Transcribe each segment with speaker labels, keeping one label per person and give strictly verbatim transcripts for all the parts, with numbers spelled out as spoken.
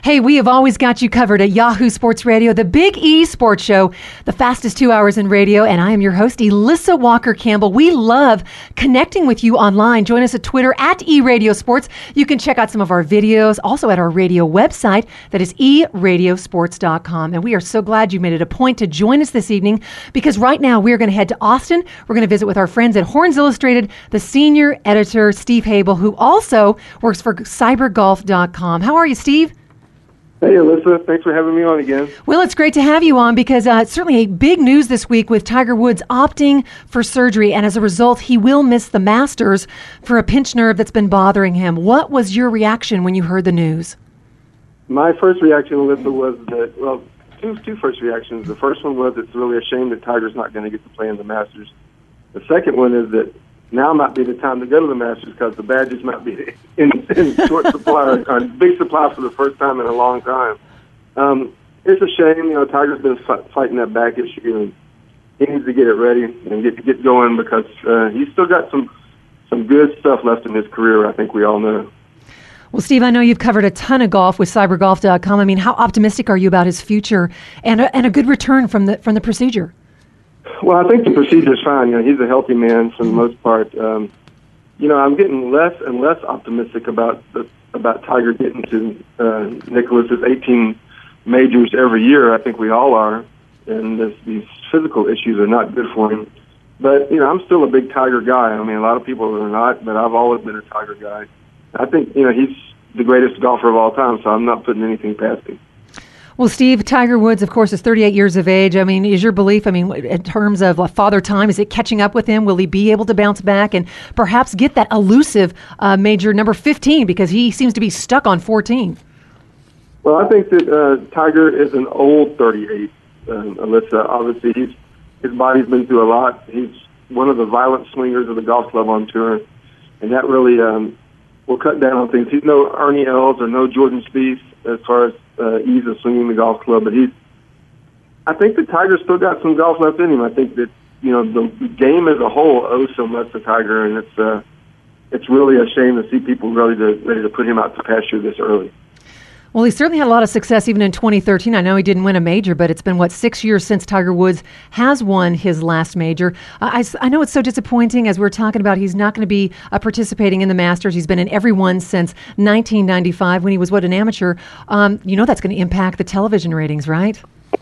Speaker 1: Hey, we have always got you covered at Yahoo Sports Radio, the Big E Sports Show, the fastest two hours in radio, and I am your host, Elissa Walker-Campbell. We love connecting with you online. Join us at Twitter, at eRadioSports. You can check out some of our videos, also at our radio website, that is e radio sports dot com. And we are so glad you made it a point to join us this evening, because right now we're going to head to Austin. We're going to visit with our friends at Horns Illustrated, the senior editor, Steve Habel, who also works for cyber golf dot com. How are you, Steve?
Speaker 2: Hey, Elissa. Thanks for having me on again.
Speaker 1: Well, it's great to have you on because uh, it's certainly a big news this week with Tiger Woods opting for surgery, and as a result, he will miss the Masters for a pinched nerve that's been bothering him. What was your reaction when you heard the news?
Speaker 2: My first reaction, Elissa, was that, well, two, two first reactions. The first one was it's really a shame that Tiger's not going to get to play in the Masters. The second one is that now might be the time to go to the Masters because the badges might be in, in short supply, or big supply for the first time in a long time. Um, it's a shame, you know, Tiger's been f- fighting that back issue, and he needs to get it ready and get get going because uh, he's still got some some good stuff left in his career, I think we all know.
Speaker 1: Well, Steve, I know you've covered a ton of golf with cyber golf dot com. I mean, how optimistic are you about his future and a, and a good return from the from the procedure?
Speaker 2: Well, I think the procedure is fine. You know, he's a healthy man for the most part. Um, you know, I'm getting less and less optimistic about the, about Tiger getting to uh, Nicklaus's eighteen majors every year. I think we all are, and this, these physical issues are not good for him. But you know, I'm still a big Tiger guy. I mean, a lot of people are not, but I've always been a Tiger guy. I think you know he's the greatest golfer of all time, so I'm not putting anything past him.
Speaker 1: Well, Steve, Tiger Woods, of course, is thirty-eight years of age. I mean, is your belief, I mean, in terms of like, father time, is it catching up with him? Will he be able to bounce back and perhaps get that elusive uh, major number fifteen, because he seems to be stuck on fourteen?
Speaker 2: Well, I think that uh, Tiger is an old thirty-eight, um, Alyssa. Obviously, he's, his body's been through a lot. He's one of the violent swingers of the golf club on tour, and that really um, will cut down on things. He's no Ernie Els or no Jordan Spieth as far as uh, ease of swinging the golf club, but he's. I think that Tiger's still got some golf left in him. I think that you know the game as a whole owes so much to Tiger, and it's uh, it's really a shame to see people ready to ready to put him out to pasture this early.
Speaker 1: Well, he certainly had a lot of success even in twenty thirteen. I know he didn't win a major, but it's been, what, six years since Tiger Woods has won his last major. Uh, I, I know it's so disappointing, as we're talking about, he's not going to be uh, participating in the Masters. He's been in every one since nineteen ninety-five when he was, what, an amateur. Um, you know that's going to impact the television ratings, right?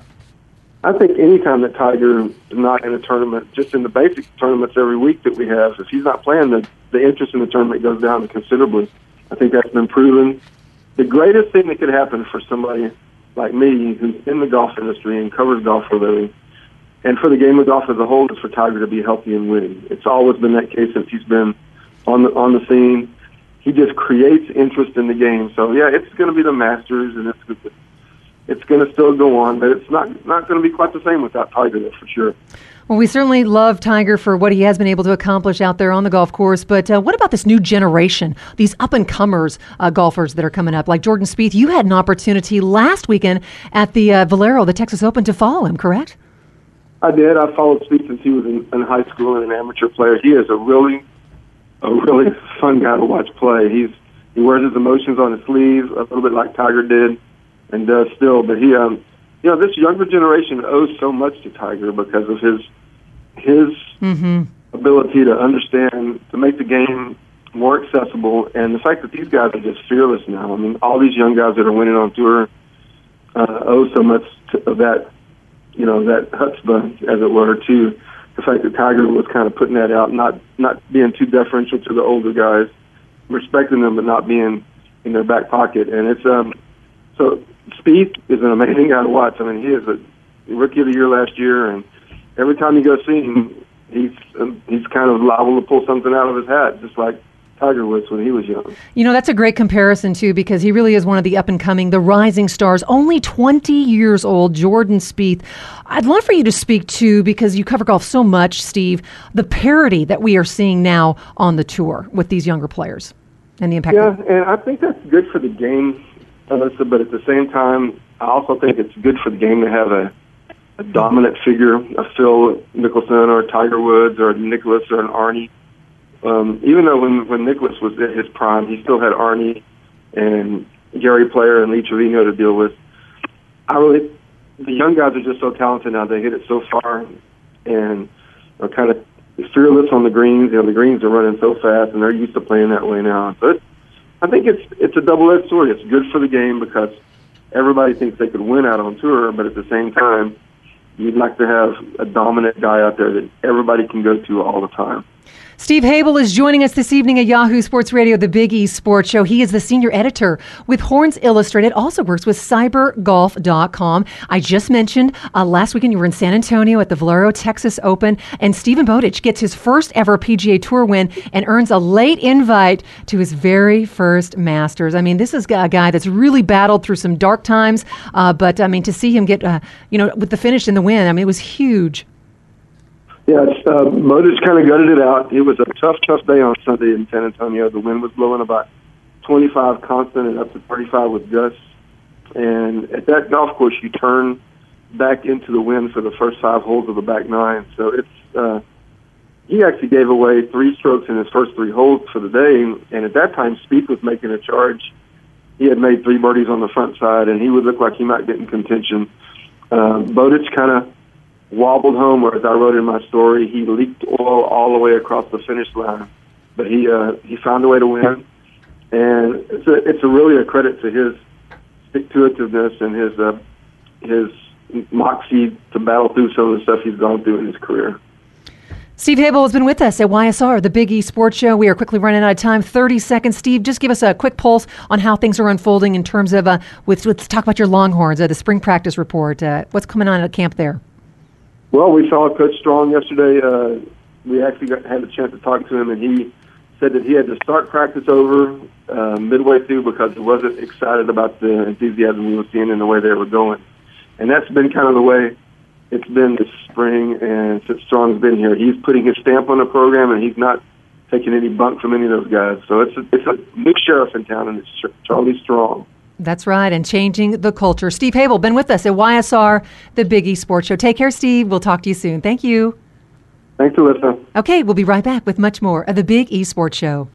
Speaker 2: I think any time that Tiger is not in a tournament, just in the basic tournaments every week that we have, if he's not playing, the, the interest in the tournament goes down considerably. I think that's been proven. The greatest thing that could happen for somebody like me who's in the golf industry and covers golf for a living, and for the game of golf as a whole, is for Tiger to be healthy and winning. It's always been that case since he's been on the on the scene. He just creates interest in the game. So, yeah, it's going to be the Masters, and it's it's going to still go on, but it's not, not going to be quite the same without Tiger, that's for sure.
Speaker 1: Well, we certainly love Tiger for what he has been able to accomplish out there on the golf course, but uh, what about this new generation, these up-and-comers uh, golfers that are coming up, like Jordan Spieth? You had an opportunity last weekend at the uh, Valero, the Texas Open, to follow him, correct?
Speaker 2: I did. I followed Spieth since he was in, in high school and an amateur player. He is a really, a really fun guy to watch play. He's he wears his emotions on his sleeve, a little bit like Tiger did, and does still. But he, um, you know, this younger generation owes so much to Tiger because of his his mm-hmm. ability to understand, to make the game more accessible, and the fact that these guys are just fearless now. I mean, all these young guys that are winning on tour uh, owe so much to, of that, you know, that chutzpah, as it were, to the fact that Tiger was kind of putting that out, not not being too deferential to the older guys, respecting them, but not being in their back pocket. And it's um, so Spieth is an amazing guy to watch. I mean, he is a rookie of the year last year, and every time you go see him, he's um, he's kind of liable to pull something out of his hat, just like Tiger was when he was young.
Speaker 1: You know, that's a great comparison, too, because he really is one of the up-and-coming, the rising stars, only twenty years old, Jordan Spieth. I'd love for you to speak to, because you cover golf so much, Steve, the parity that we are seeing now on the tour with these younger players and the impact.
Speaker 2: Yeah, and I think that's good for the game, Alyssa, but at the same time, I also think it's good for the game to have a a dominant figure, a Phil Mickelson or a Tiger Woods or a Nicklaus or an Arnie. Um, even though when, when Nicklaus was at his prime, he still had Arnie and Gary Player and Lee Trevino to deal with. I really, the young guys are just so talented now. They hit it so far and are kind of fearless on the greens. You know, the greens are running so fast, and they're used to playing that way now. So it, I think it's it's a double-edged sword. It's good for the game because everybody thinks they could win out on tour, but at the same time, you'd like to have a dominant guy out there that everybody can go to all the time.
Speaker 1: Steve Habel is joining us this evening at Yahoo Sports Radio, the Big East Sports Show. He is the senior editor with Horns Illustrated, also works with cyber golf dot com. I just mentioned uh, last weekend you were in San Antonio at the Valero Texas Open, and Stephen Bowditch gets his first ever P G A Tour win and earns a late invite to his very first Masters. I mean, this is a guy that's really battled through some dark times, uh, but I mean, to see him get, uh, you know, with the finish and the win, I mean, it was huge.
Speaker 2: Yeah, it's, uh, Motors kind of gutted it out. It was a tough, tough day on Sunday in San Antonio. The wind was blowing about twenty-five constant and up to thirty-five with gusts. And at that golf course, you turn back into the wind for the first five holes of the back nine. So it's uh, he actually gave away three strokes in his first three holes for the day. And at that time, Spieth was making a charge. He had made three birdies on the front side, and he would look like he might get in contention. Uh, Bowditch kind of wobbled home, or as I wrote in my story, he leaked oil all the way across the finish line. But he uh, he found a way to win, and it's a, it's a really a credit to his stick-to-itiveness and his uh, his moxie to battle through some of the stuff he's gone through in his career.
Speaker 1: Steve Habel has been with us at Y S R, the Big East Sports Show. We are quickly running out of time. thirty seconds. Steve, just give us a quick pulse on how things are unfolding in terms of, uh, with, let's talk about your Longhorns, uh, the spring practice report. Uh, what's coming on at camp there?
Speaker 2: Well, we saw Coach Strong yesterday. Uh, we actually got, had a chance to talk to him, and he said that he had to start practice over uh, midway through because he wasn't excited about the enthusiasm we were seeing and the way they were going. And that's been kind of the way it's been this spring, and since Strong's been here. He's putting his stamp on the program, and he's not taking any bunk from any of those guys. So it's a, it's a new sheriff in town, and it's Charlie Strong.
Speaker 1: That's right, and changing the culture. Steve Habel, been with us at Y S R, the Big East Sports Show. Take care, Steve. We'll talk to you soon. Thank you.
Speaker 2: Thanks, Alyssa.
Speaker 1: Okay, we'll be right back with much more of the Big East Sports Show.